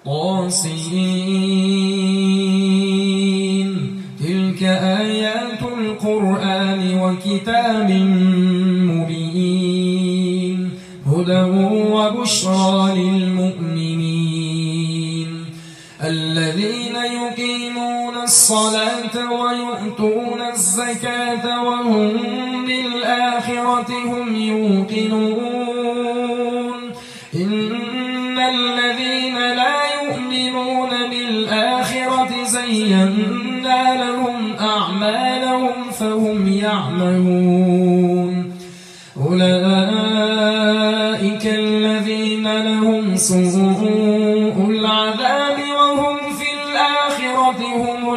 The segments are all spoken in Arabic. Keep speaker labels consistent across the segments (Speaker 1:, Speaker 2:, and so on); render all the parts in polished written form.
Speaker 1: طاسين تلك آيات القرآن وكتاب مبين هدى وبشرى للمؤمنين الذين يقيمون الصلاة ويؤتون الزكاة وهم بالآخرة هم يوقنون إن الذين لا يؤمنون بالآخرة زينا لهم أعمالهم فهم يعملون أولئك الذين لهم سوء العذاب وهم في الآخرة هم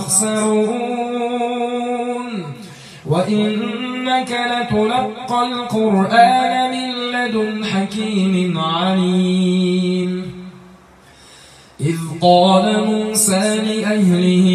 Speaker 1: الأخسرون وإنك لتلقى القرآن من لدن حكيم عليم إذ قال موسى لأهله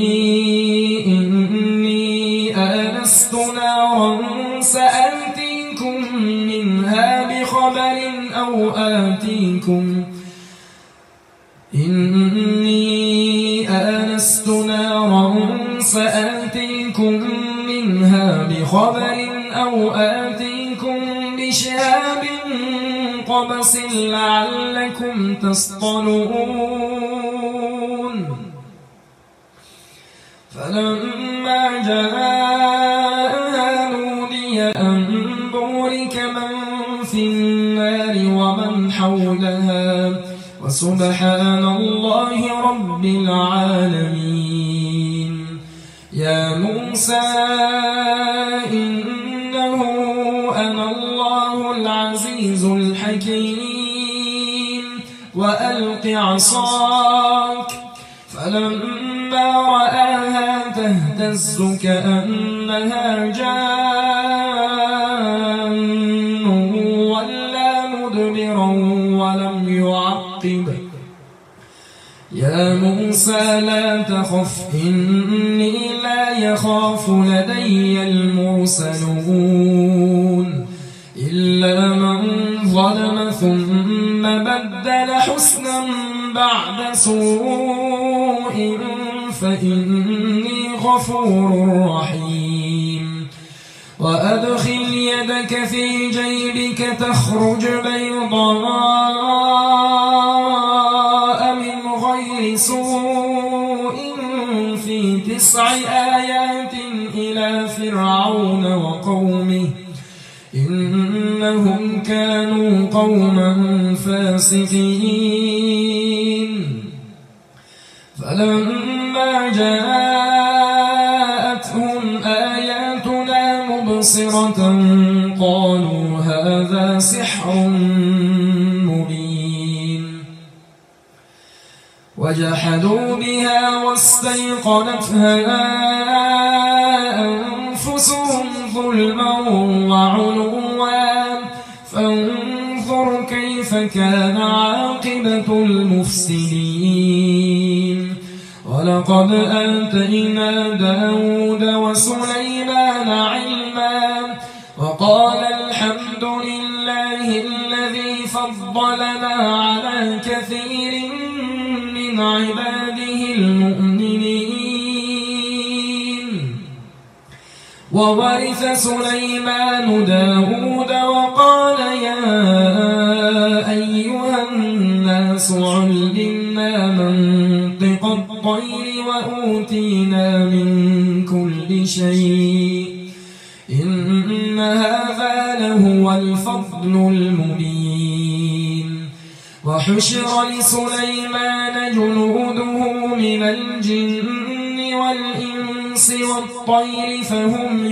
Speaker 1: إني آنست نارا سآتيكم منها بخبر أو آتيكم بشهاب قبس لعلكم تصطلون فلما جاءها نودي أن بورك من في النار ومن حولها وسبحان الله رب العالمين يا موسى إنه أنا الله العزيز الحكيم وألق عصاك فلما رآها تهتز كأنها جان ولا مدبرا ولم يعقب يا موسى لا تخف إني لا يخاف لدي المرسلون إلا من ظلم ثم بدل حسنا بعد سوء فإني غفور رحيم وأدخل يدك في جيبك تخرج بيضاء من غير سوء في 9 آيات إلى فرعون وقومه إنهم كانوا قوما فاسقين فلما جاءتهم آياتنا مبصرة قالوا هذا سحر مبين وجحدوا بها واستيقنتها أنفسهم ظلما وعلوا فانظر كيف كان عاقبة المفسدين ولقد آتينا داود وسليمان علما وقال الحمد لله الذي فضلنا على كثير من عباده المؤمنين وورث سليمان داود وقال يا أيها الناس علمنا منطق الطير وأوتينا من كل شيء إن هذا لهو الفضل المبين وحشر لسليمان جنوده من الجن والإنس والطير فهم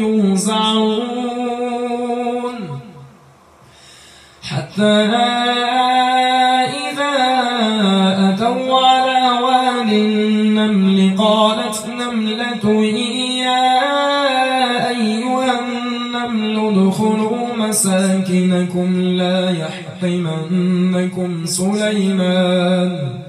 Speaker 1: يوزعون حتى إذا أتوا على واد النمل قالت نملة يا أيها النمل ادخلوا مساكنكم لا يحطمنكم سليمان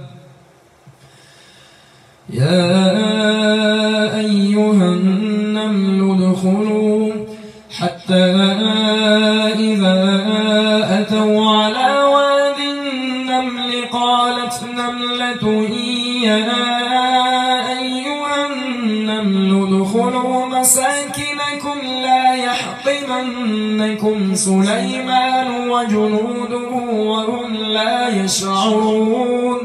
Speaker 1: حتى إذا أتوا على واد النمل قالت نملة يا أيها النمل ادخلوا مساكنكم لا يحطمنكم سليمان وجنوده وهم لا يشعرون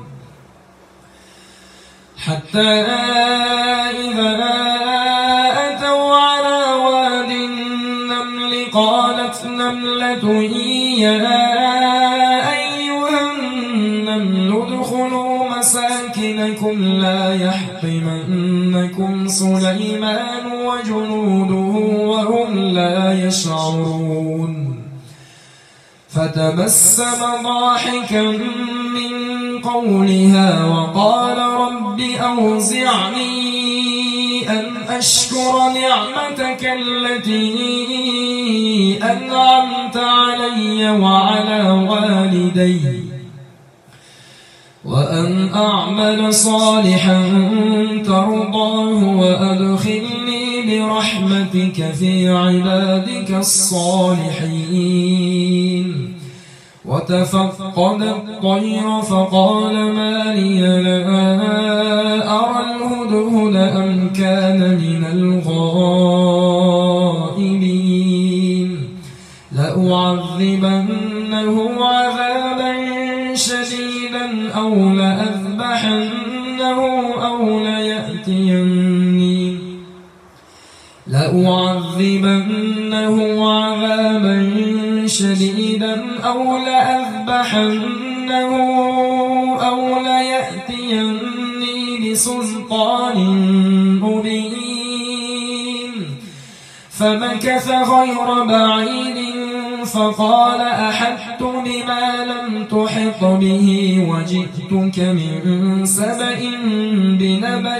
Speaker 1: حتى إذا أتوا على واد النمل قالت نملة يا أيها النمل ادخلوا مساكنكم لا يحطمنكم سليمان وجنوده وهم لا يشعرون فتبسم ضاحكا من قولها وقال رب أوزعني أن أشكر نعمتك التي أنعمت علي وعلى والدي وأن أعمل صالحا ترضاه وأدخلني برحمتك في عبادك الصالحين وتفقد الطير فقال ما لي لا أرى الهدهد أم كان من الغائبين لأعذبنه عذابا شديدا أو لأذبحنه عذابا شديدا أو لأذبحنه أو ليأتيني بسلطان مبين فمكث غير بعيد فقال أحطت بما لم تحط به وجئتك من سبأ بنبأ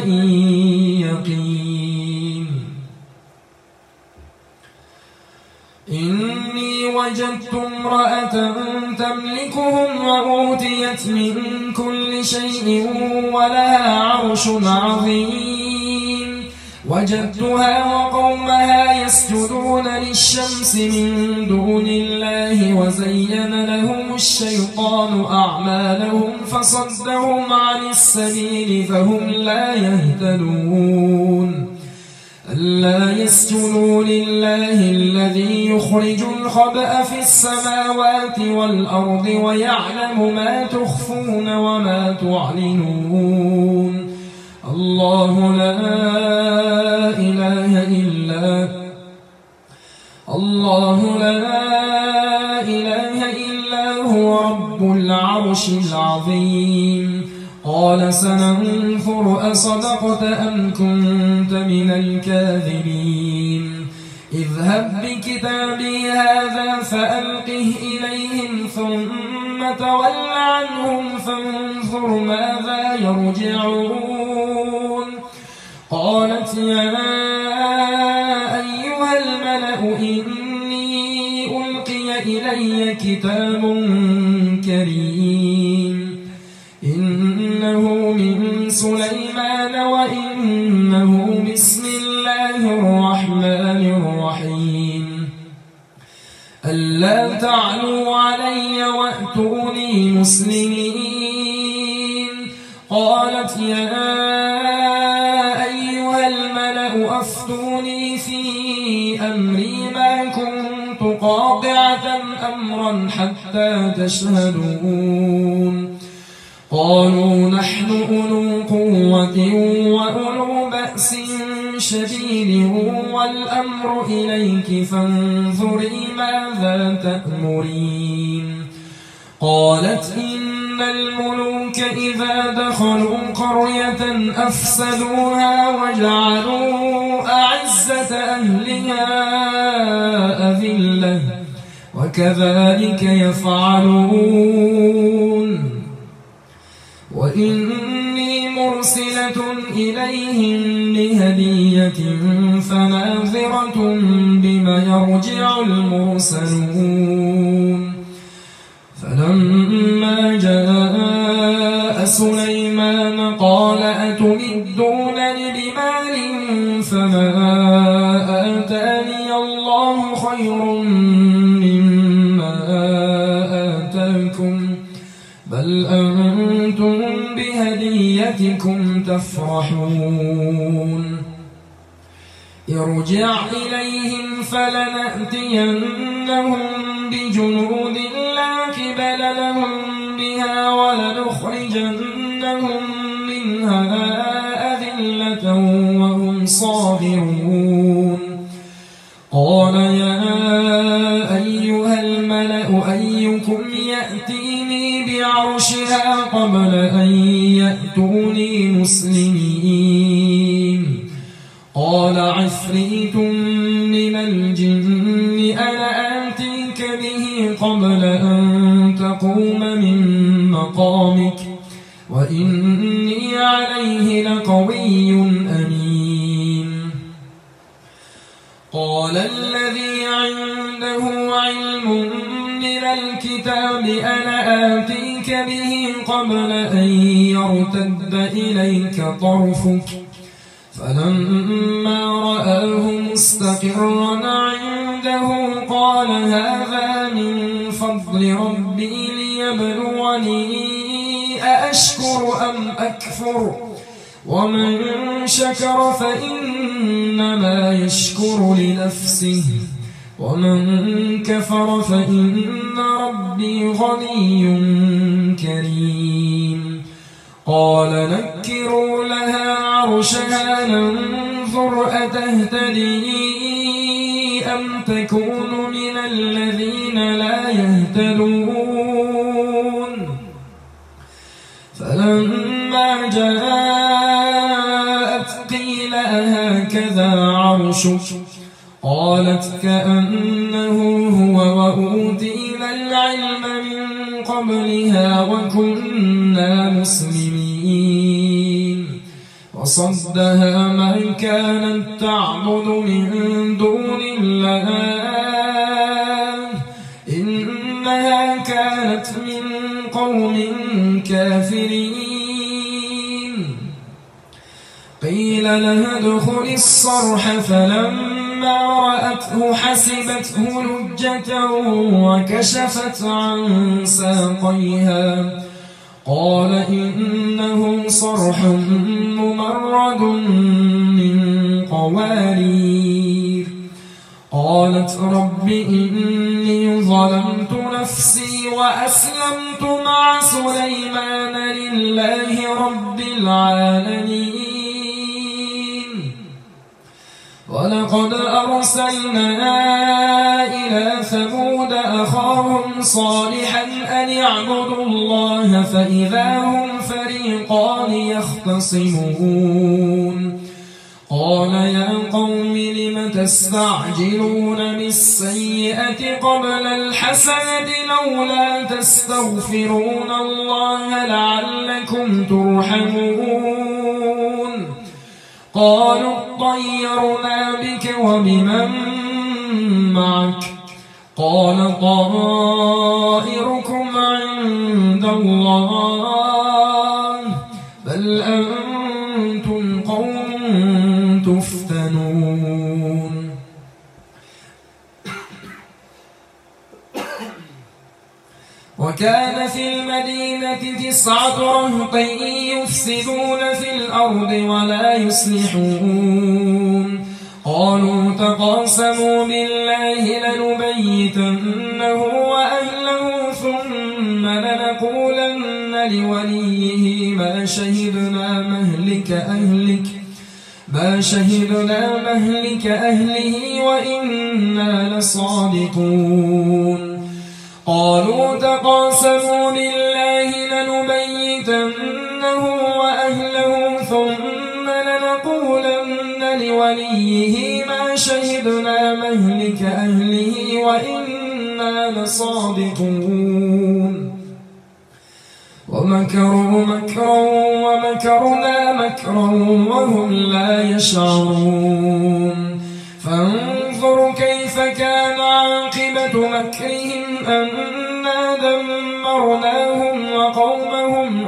Speaker 1: يقين إني وجدت امرأة تملكهم وأوتيت من كل شيء ولها عرش عظيم وجدتها وقومها يسجدون للشمس من دون الله وزين لهم الشيطان أعمالهم فصدهم عن السبيل فهم لا يهتدون ألا يسجدوا لله الذي يخرج الخبأ في السماوات والأرض ويعلم ما تخفون وما تعلنون الله لا إله إلا هو رب العرش العظيم قال سننظر أصدقت أم كنت من الكاذبين اذهب بكتابي هذا فألقه إليهم ثم تول عنهم فانظر ماذا يرجعون قالت يا أيها الملأ إني ألقي إلي كتاب كريم إنه من سليمان وإنه بسم الله الرحمن الرحيم ألا تعلوا علي وأتوني مسلمين قالت يا أيها الملأ أفتوني في أمري ما كنت قاطعة أمرا حتى تشهدون قالوا نحن أولو قوة وأولو بأس شديد والأمر إليك فانظري ماذا تأمرين قالت إن الملوك إذا دخلوا قرية أفسدوها وجعلوا أعزة أهلها أذلة وكذلك يفعلون وإني مرسلة إليهم بهدية فناظرة بما يرجع المرسلون فلما جاء سليمان قال أتمدونني بمال فما آتاني الله خير مما آتاكم بل أنتم بهديتكم تفرحون ارجع إليهم فلنأتينهم بجنود لا قبل لهم بها ولنخرجنهم منها أذلة وهم صاغرون قال يا أيها الملأ أيكم يأتيني بعرشها قبل أن يأتوني مسلمين قال عفريت من الجن أنا آتيك به قبل أن تقوم من مقامك وإني عليه لقوي أمين قال الذي عنده علم من الكتاب أنا آتيك به قبل أن يرتد إليك طرفك فلما رآه مستقرا عنده قال هذا من فضل ربي ليبلوني أأشكر أم أكفر ومن شكر فإنما يشكر لنفسه ومن كفر فإن ربي غني كريم قال نكروا لها عرشها ننظر أتهتدي أم تكون من الذين لا يهتدون فلما جاءت قيل أهكذا عرشك قالت كأنه هو وأوتينا العلم من قبلها وكنا مسلمين وصدها ما كانت تعبد من دون الله إنها كانت من قوم كافرين قيل لها ادخل الصرح فلما رأته حسبته لجة وكشفت عن ساقيها قال إنه صرح ممرد من قوارير قالت رب إني ظلمت نفسي وأسلمت مع سليمان لله رب العالمين ولقد أرسلنا إلى ثمود أخاهم صالحا أن اعبدوا الله فإذا هم فريقان يختصمون قال يا قوم لم تستعجلون بالسيئة قبل الحسنة لولا تستغفرون الله لعلكم ترحمون قالوا اطيرنا بك وبمن معك قال طائركم عند الله بل أنتم قوم تفتنون وكان في المدينة 9 رهط يفسدون في الأرض ولا يصلحون قالوا تقاسموا بالله لنبيتنه وأهله ثم لنقولن لوليه ما شهدنا مهلك أهله وإنا لصادقون قالوا تقاسموا بالله لنبيتنه وأهله ثم لنقولن لوليه ما شهدنا مهلك أهله وإنا لصادقون ومكروا مكرا ومكرنا مكرا وهم لا يشعرون فانظروا كيف كان عاقبة مكرهم أنا دمرناهم وقومهم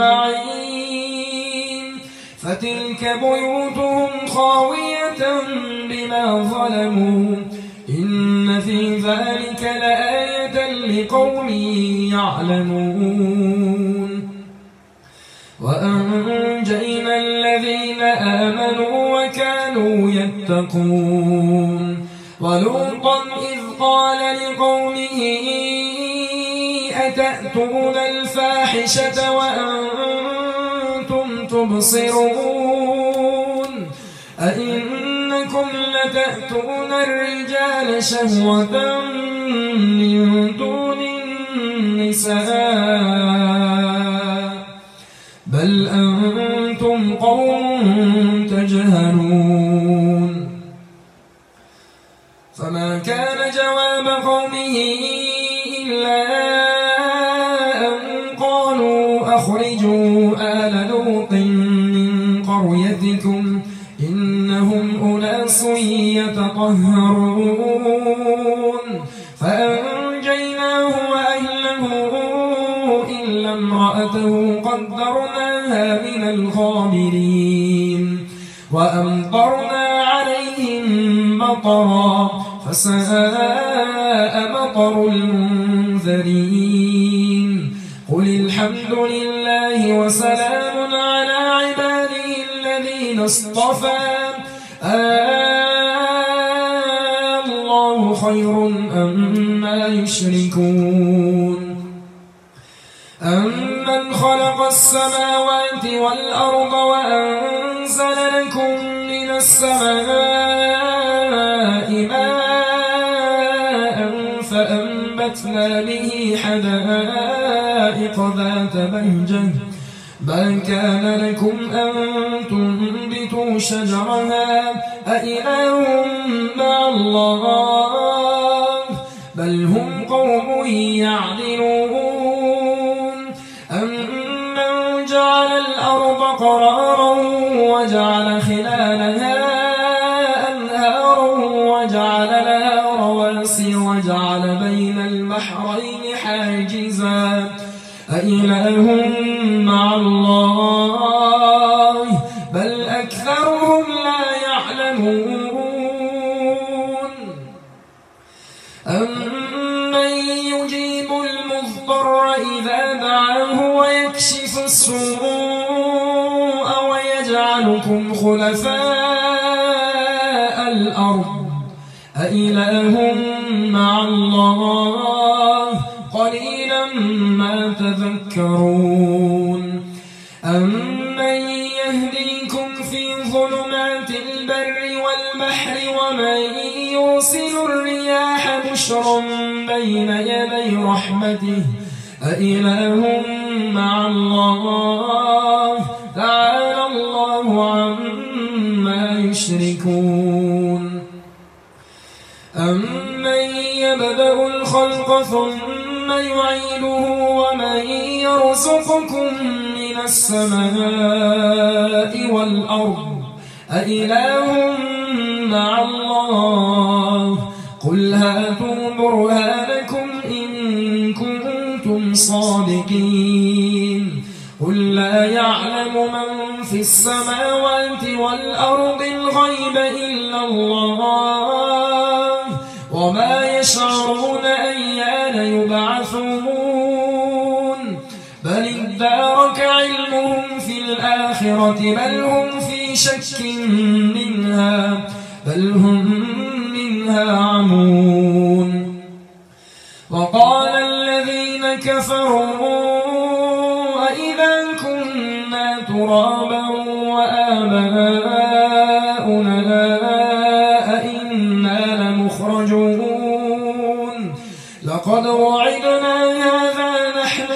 Speaker 1: أجمعين فتلك بيوتهم خاوية بما ظلموا إن في ذلك لآية لقوم يعلمون وأنجينا الذين آمنوا وكانوا يتقون ولوطا إذ قال لقومه أتأتون الفاحشة وأنتم تبصرون أئنكم لتأتون الرجال شهوة من دون النساء بل أنتم قوم تجهلون فما كان جواب قومه إلا أن قالوا أخرجوا آل لوط من قريتكم إنهم أناس يتطهرون فأنجيناه وأهله إلا امرأته قدرناها من الغابرين وأمطرنا عليهم مطرا فساء مطر المنذرين قل الحمد لله وسلام على عباده الذين اصطفى الله خير أما يشركون أمن خلق السماوات والأرض وأنزل لكم من السماء ماء فأنبتنا به حدائق ذات بهجة ما كان لكم أن تنبتوا شجرها أإله مع الله بل هم قوم يعدلون أمن جعل الأرض قرارا وجعل خلالها أنهارا وجعل لها رواسي وجعل بين البحرين حاجزا أإله مع الله بل أكثرهم لا يعلمون أمن يجيب المضطر إذا دعاه ويكشف السوء ويجعلكم خلفاء الأرض أإله مع الله قليلا ما تذكرون أمن يهديكم في ظلمات البر والبحر ومن يرسل الرياح بشرا بين يدي رحمته أإله مع الله تعالى الله عما يشركون أمن يبدأ الخلق ثم يعيده ومن يرزقكم من السماء والأرض أإله مع الله قل هاتوا برهانكم إن كنتم صادقين قل لا يعلم من في السماوات والأرض الغيب إلا الله وما يشعرون أيان يبعثون بل ادارك علمهم في الآخرة بل هم في شك منها بل هم منها عمون وقال الذين كفروا أئذا كنا ترابا وآباؤنا أئنا لمخرجون لقد وعدنا هذا نحن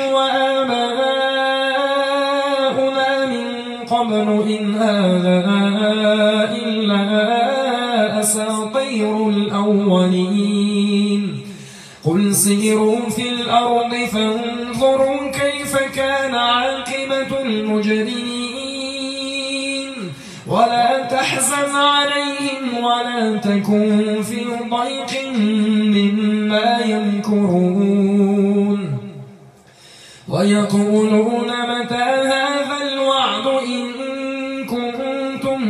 Speaker 1: وآباؤنا من قبل إن هذا إلا أساطير الأولين قل سيروا في الأرض فانظروا كيف كان عاقبة المجرمين ولا تحزن عليهم ولا تكن في ضيق مما يمكرون ويقولون متى هذا الوعد إن كنتم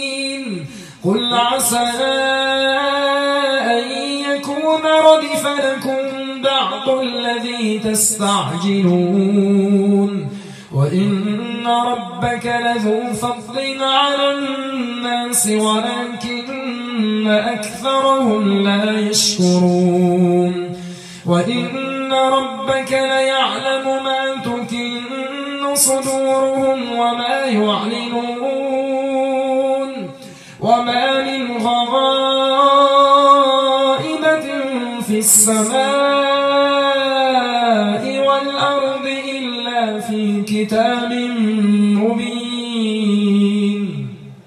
Speaker 1: صادقين قل عسى أن يكون ردف به تستعجلون وإن ربك لذو فضل على الناس ولكن أكثرهم لا يشكرون وإن ربك ليعلم ما تكن صدورهم وما يعلنون وما من غائبة في السماء والأرض إلا في كتاب مبين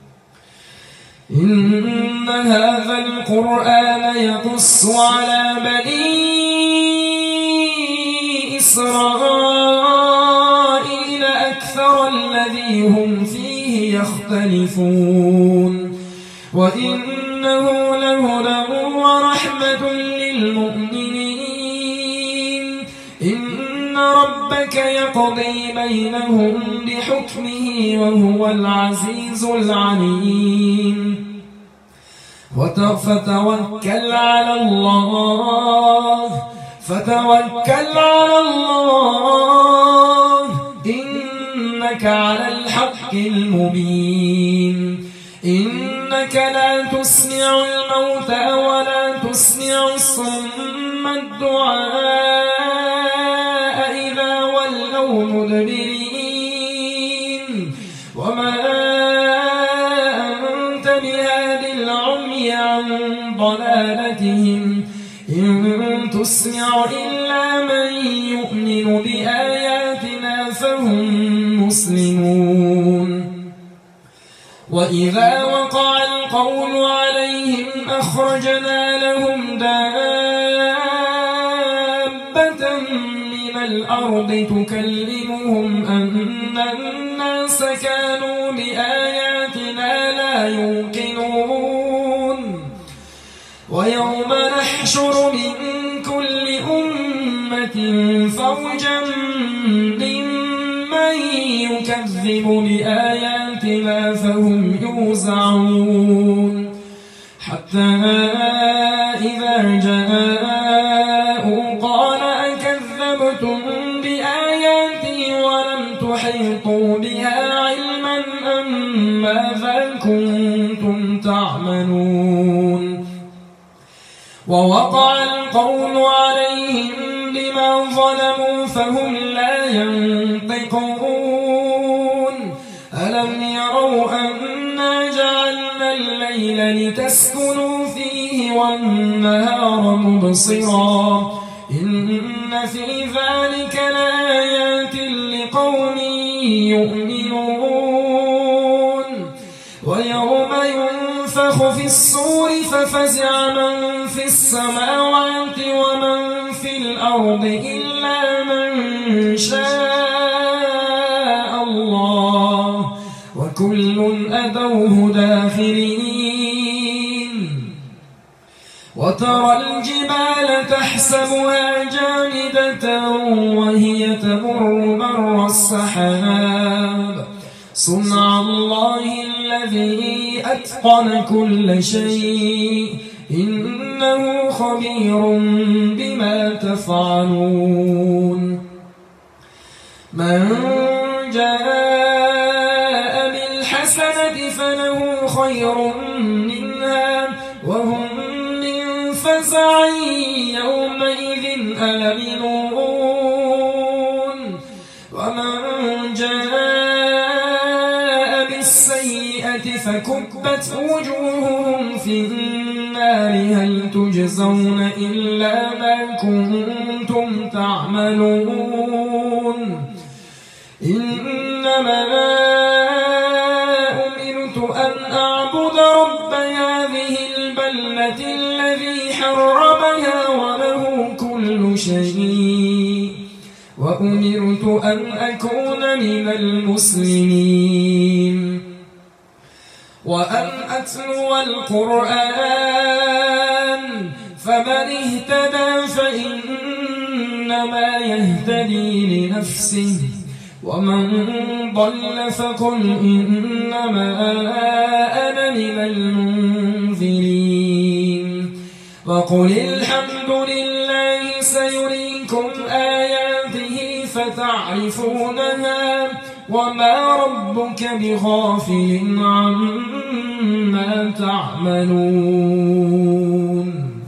Speaker 1: إن هذا القرآن يقص على بني إسرائيل أكثر الذي هم فيه يختلفون وإنه لهدى ورحمة للمؤمنين إن ربك يقضي بينهم بحكمه وهو العزيز العليم فتوكل على الله إنك على الحق المبين إنك لا تسمع الموتى ولا تسمع الصم الدعاء إذا ولوا مدبرين وما أنت بهاد العمي عن ضلالتهم إن تسمع إلا من يؤمن بآياتنا فهم مسلمون وإذا وقع القول عليهم أخرجنا لهم دابة من الأرض تكلمهم أن الناس كانوا بآياتنا لا يوقنون ويوم نحشر من كل أمة فوجا ممن يكذب بآياتنا فهم يوزعون حتى إذا جاءوا قال أكذبتم بآياتي ولم تحيطوا بها علما أم ماذا كنتم تعملون ووقع القول عليهم بما ظلموا فهم لا ينطقون ألم يروا أنا جعلنا الليل لتسكنوا فيه والنهار مبصرا إن في ذلك لآيات لقوم يؤمنون ويوم ينفخ في الصور ففزع من في السماوات ومن في الأرض إلا من شاء الله وكل أتوه داخرين وترى الجبال تحسبها جامدة وهي تمر مر السحاب صنع الله الذي أتقن كل شيء إنه خبير بما تفعلون من جاء بالحسنة فله خير منها وهم من فزع يومئذ آمنون ومن جاء بالسيئة فكبت وجوههم في النار هل تجزون إلا ما كنتم تعملون إنما أمرت أن أعبد رب هذه البلدة الذي حرمها وله كل شيء وأمرت أن أكون من المسلمين وأن أتلو القرآن فمن اهتدى فإنما يهتدي لنفسه ومن ضل فقل إنما أنا من المنذرين وقل الحمد لله سيريكم آياته آياته فتعرفونها وما ربك بغافل عما تعملون